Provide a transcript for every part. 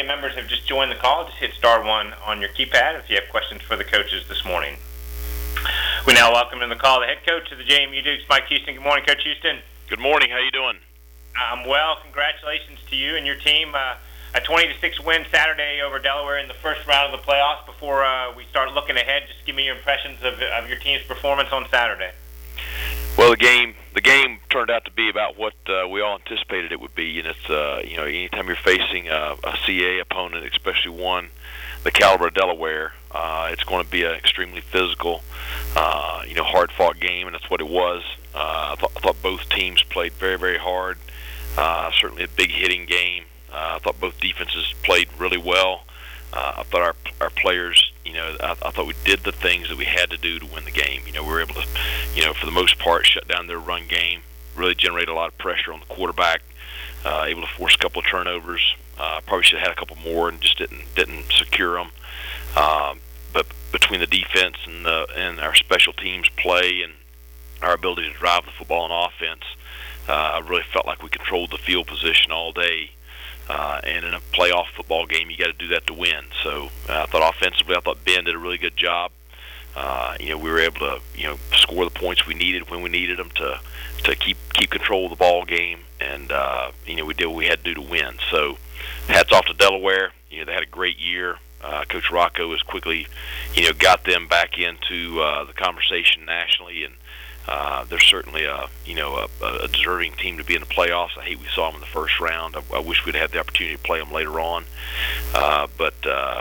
members have just joined the call, just hit star one on your keypad if you have questions for the coaches this morning. We now welcome to the call the head coach of the JMU Dukes, Mike Houston. Good morning, Coach Houston. Good morning. How you doing? I'm well. Congratulations to you and your team. A 20-6 win Saturday over Delaware in the first round of the playoffs. Before we start looking ahead, just give me your impressions of your team's performance on Saturday. Well, the game turned out to be about what we all anticipated it would be, and it's anytime you're facing a CAA opponent, especially one the caliber of Delaware, it's going to be an extremely physical, hard-fought game, and that's what it was. I thought both teams played very, very hard. Certainly a big hitting game. I thought both defenses played really well. I thought our players, I thought we did the things that we had to do to win the game. We were able to, for the most part, shut down their run game, really generate a lot of pressure on the quarterback, able to force a couple of turnovers. Probably should have had a couple more and just didn't secure them. But between the defense and our special teams play and our ability to drive the football on offense, I really felt like we controlled the field position all day. And in a playoff football game, you got to do that to win. So I thought offensively, Ben did a really good job. We were able to, score the points we needed when we needed them to keep control of the ball game, and we did what we had to do to win. So hats off to Delaware. They had a great year. Coach Rocco has quickly, got them back into the conversation nationally, and they're certainly a deserving team to be in the playoffs. I hate we saw them in the first round. I wish we'd had the opportunity to play them later on. But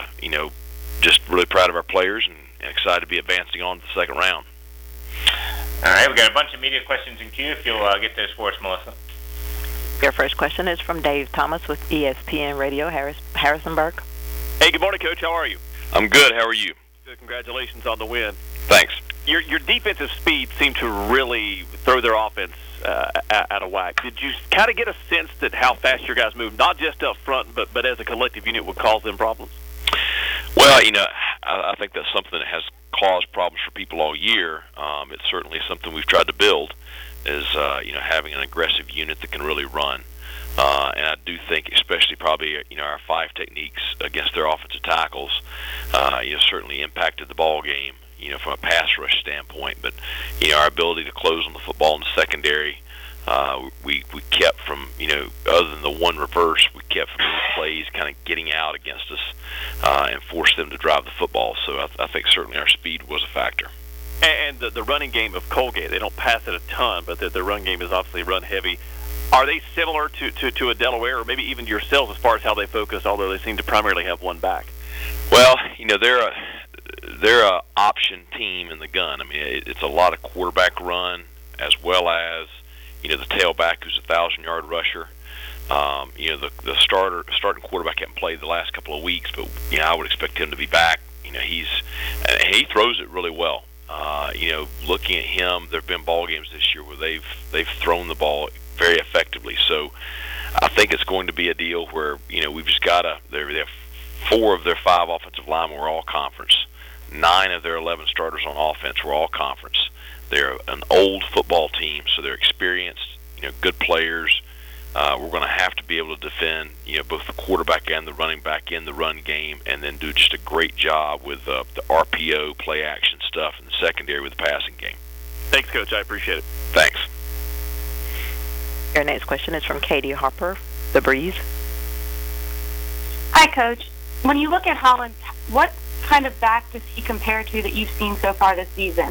just really proud of our players and excited to be advancing on to the second round. All right, we've got a bunch of media questions in queue if you'll get those for us, Melissa. Your first question is from Dave Thomas with ESPN Radio, Harrisonburg. Hey, good morning, Coach. How are you? I'm good. How are you? Good. Congratulations on the win. Thanks. Your defensive speed seemed to really throw their offense out of whack. Did you kind of get a sense that how fast your guys move, not just up front, but as a collective unit, would cause them problems? Well, I think that's something that has caused problems for people all year. It's certainly something we've tried to build, is having an aggressive unit that can really run. And I do think, especially probably our 5 techniques against their offensive tackles, certainly impacted the ball game. From a pass rush standpoint, but our ability to close on the football in the secondary, we kept from other than the one reverse, we kept from these plays kind of getting out against us and forced them to drive the football. So I think certainly our speed was a factor. And the running game of Colgate, they don't pass it a ton, but the run game is obviously run heavy. Are they similar to a Delaware, or maybe even yourselves as far as how they focus, although they seem to primarily have one back? Well, they're a option team in the gun. I mean, it's a lot of quarterback run as well as the tailback who's a 1,000-yard rusher. The starting quarterback hasn't played the last couple of weeks, but I would expect him to be back. He throws it really well. Looking at him, there've been ball games this year where they've thrown the ball very effectively. So I think it's going to be a deal where we've just got to. They have 4 of their 5 offensive linemen were all conference. 9 of their 11 starters on offense were all conference. They're an old football team, so they're experienced, good players. We're going to have to be able to defend, both the quarterback and the running back in the run game, and then do just a great job with the RPO, play action stuff in the secondary with the passing game. Thanks, Coach. I appreciate it. Thanks. Your next question is from Katie Harper, The Breeze. Hi, Coach. When you look at Holland, what kind of back does he compare to that you've seen so far this season?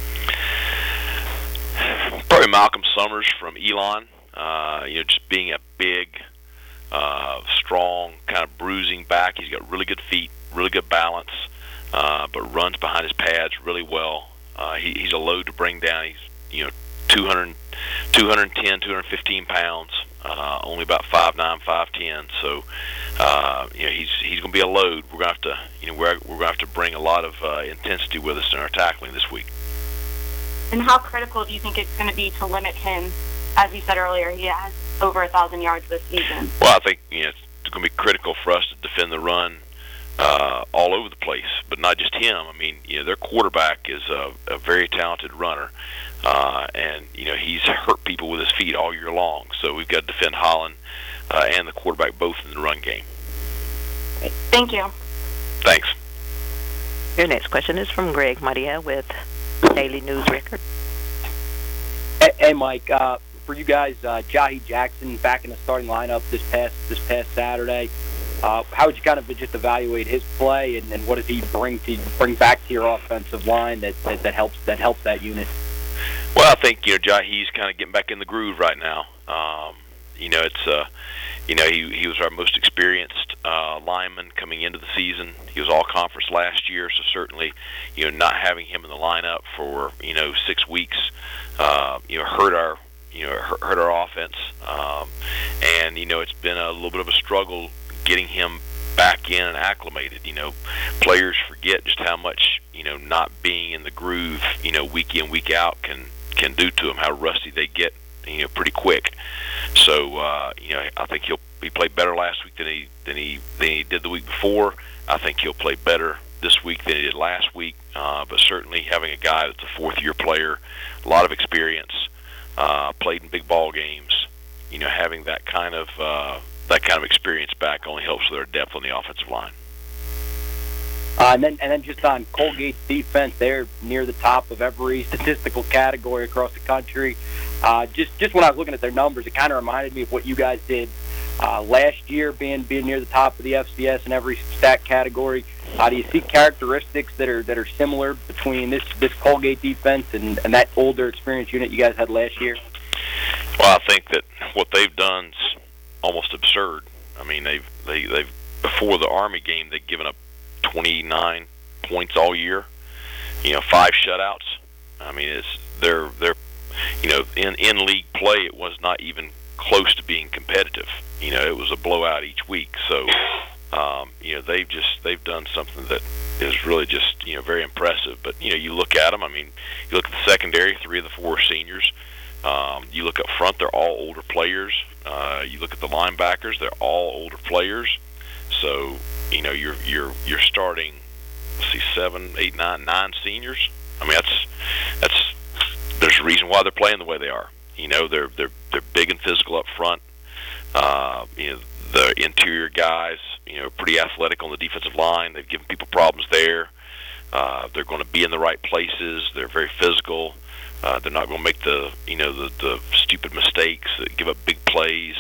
Probably Malcolm Summers from Elon. Just being a big, strong, kind of bruising back. He's got really good feet, really good balance, but runs behind his pads really well. He's a load to bring down. He's 210, 215 pounds. Only about 5'9", 5'10". So he's going to be a load. We're going to have to we're going to have to bring a lot of intensity with us in our tackling this week. And how critical do you think it's going to be to limit him? As you said earlier, he has over 1,000 yards this season. Well, I think it's going to be critical for us to defend the run all over the place, but not just him. I mean, their quarterback is a very talented runner, and he's hurt people with his feet all year long. So we've got to defend Holland and the quarterback both in the run game. Thank you. Thanks. Your next question is from Greg Madia with Daily News Record. Hey, Mike. For you guys, Jahi Jackson back in the starting lineup this past Saturday. How would you kind of just evaluate his play, and what does he bring back to your offensive line that helps that unit? Well, I think Jahi's kind of getting back in the groove right now. It's he was our most experienced lineman coming into the season. He was all conference last year, so certainly not having him in the lineup for 6 weeks hurt our offense, and it's been a little bit of a struggle getting him back in and acclimated. Players forget just how much not being in the groove week in, week out can do to them, how rusty they get pretty quick. So I think he played better last week than he did the week before. I think he'll play better this week than he did last week. But certainly having a guy that's a fourth-year player, a lot of experience, played in big ball games, having that kind of experience back only helps with their depth on the offensive line. And then just on Colgate's defense, they're near the top of every statistical category across the country. Just when I was looking at their numbers, it kind of reminded me of what you guys did last year, being near the top of the FCS in every stat category. Do you see characteristics that are similar between this Colgate defense and that older experienced unit you guys had last year? Well, I think that what they've done's almost absurd. I mean, they've before the Army game, they'd given up 29 points all year. 5 shutouts. I mean, they're in league play, it was not even close to being competitive. It was a blowout each week. So they've done something that is really just very impressive. But you look at them. I mean, you look at the secondary, 3 of the 4 seniors. You look up front, they're all older players. You look at the linebackers, they're all older players. So you're starting, 7, 8, 9 seniors. I mean, that's there's a reason why they're playing the way they are. They're big and physical up front. The interior guys, pretty athletic on the defensive line. They've given people problems there. They're going to be in the right places. They're very physical. They're not going to make the stupid mistakes that give up big plays.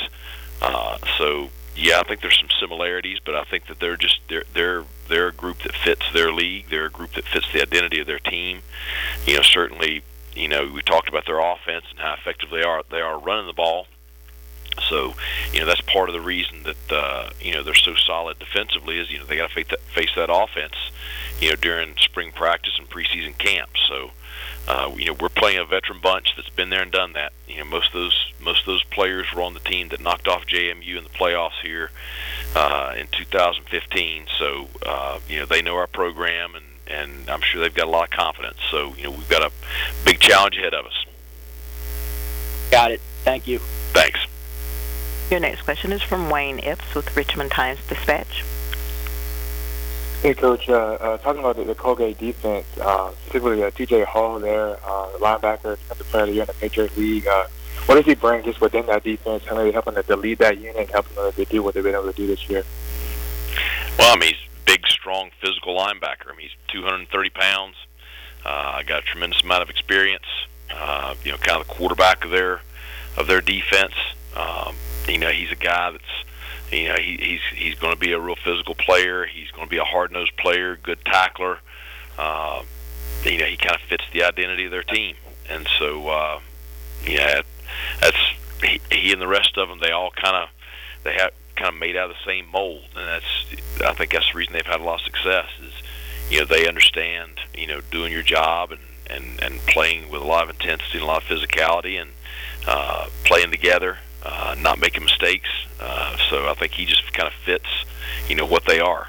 So yeah, I think there's some similarities, but I think that they're a group that fits their league. They're a group that fits the identity of their team. Certainly, we talked about their offense and how effective they are. They are running the ball. So, that's part of the reason that they're so solid defensively is they got to face that offense, during spring practice and preseason camp. So, we're playing a veteran bunch that's been there and done that. Most of those players were on the team that knocked off JMU in the playoffs here in 2015. So, they know our program, and I'm sure they've got a lot of confidence. So, we've got a big challenge ahead of us. Got it. Thank you. Thanks. Your next question is from Wayne Epps with Richmond Times-Dispatch. Hey, Coach. Talking about the Colgate defense, specifically T.J. Hall there, linebacker, defensive player of the year in the Patriot League. What does he bring just within that defense, and maybe helping to lead that unit and helping them to do what they've been able to do this year? Well, I mean, he's a big, strong, physical linebacker. I mean, he's 230 pounds. Got a tremendous amount of experience. Kind of the quarterback of their defense. He's a guy that's, he's going to be a real physical player. He's going to be a hard-nosed player, good tackler. He kind of fits the identity of their team. And so, that's he and the rest of them. They all kind of made out of the same mold, and I think that's the reason they've had a lot of success. Is they understand doing your job and playing with a lot of intensity and a lot of physicality and playing together. Not making mistakes, so I think he just kind of fits, what they are.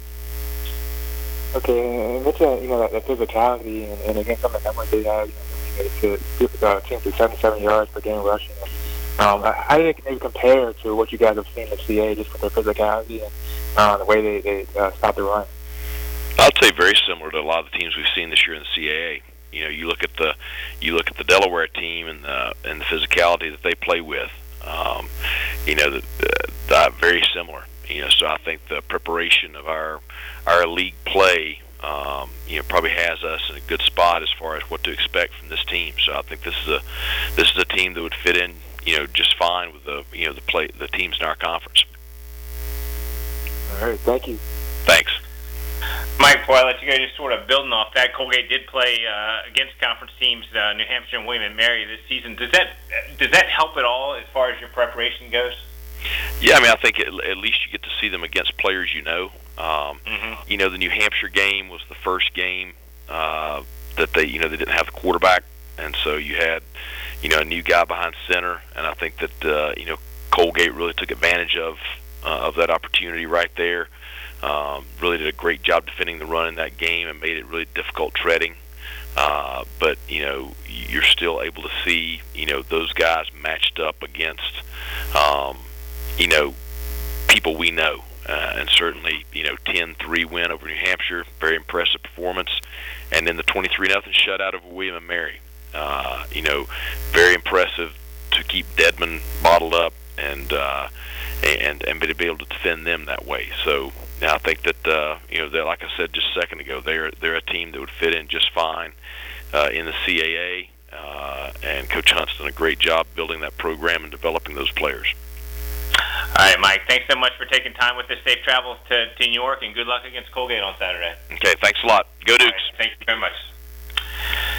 Okay, and mention that physicality and again some of the numbers they have, to teams to 77 yards per game rushing. How do they maybe compare to what you guys have seen in the CA just with their physicality and the way they stop the run? I'd say very similar to a lot of the teams we've seen this year in the CAA. You look at the Delaware team and the physicality that they play with. Very similar. So I think the preparation of our league play, probably has us in a good spot as far as what to expect from this team. So I think this is a team that would fit in, just fine with the teams in our conference. All right, thank you. Thanks. Mike, before I let you go, just sort of building off that, Colgate did play against conference teams, New Hampshire and William & Mary this season. Does that help at all as far as your preparation goes? Yeah, I think at least you get to see them against players you know. The New Hampshire game was the first game that they didn't have the quarterback, and so you had a new guy behind center, and I think that Colgate really took advantage of that opportunity right there. Really did a great job defending the run in that game and made it really difficult treading. But you're still able to see those guys matched up against people we know. And certainly, 10-3 win over New Hampshire, very impressive performance. And then the 23-0 shutout over William & Mary. Very impressive to keep Dedman bottled up and be able to defend them that way. So now I think that like I said just a second ago, they're a team that would fit in just fine in the CAA. And Coach Hunt's done a great job building that program and developing those players. All right, Mike, thanks so much for taking time with us. Safe travels to New York, and good luck against Colgate on Saturday. Okay, thanks a lot. Go Dukes. All right, thank you very much.